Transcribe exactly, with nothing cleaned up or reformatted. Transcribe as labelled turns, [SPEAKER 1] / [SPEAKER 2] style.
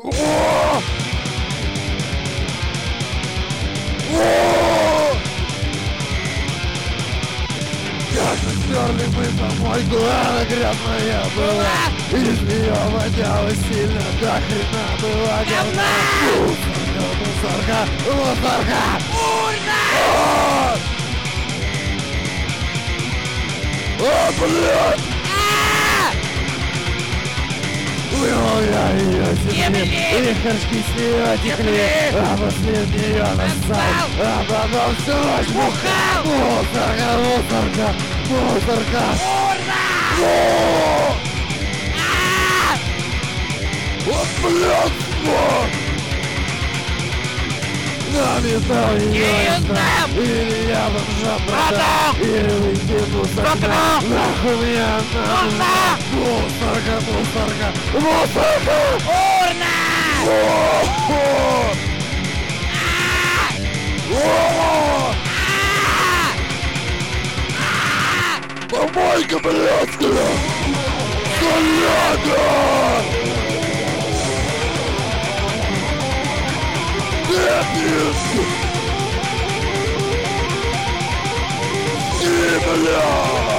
[SPEAKER 1] О! О! Как мы стерли мы помойку, она грязная была. Из нее воняло сильно, до хрена была говна. Мусорка, мусорка, урна! О, блядь! Вывел я ее земли, и горшки с нее текли, а после нее нассал, а потом всю ночь бухал. Мусорка, мусорка, мусорка! Урна! Вот, блядь, вот! Наметал ее там, или я бомжа продал, или выкину с окна, нахуй мне надо. Мусорка, мусорка, мусорка! Урна! Помойка, блядская! Соляга! Нет, нет! И, бля!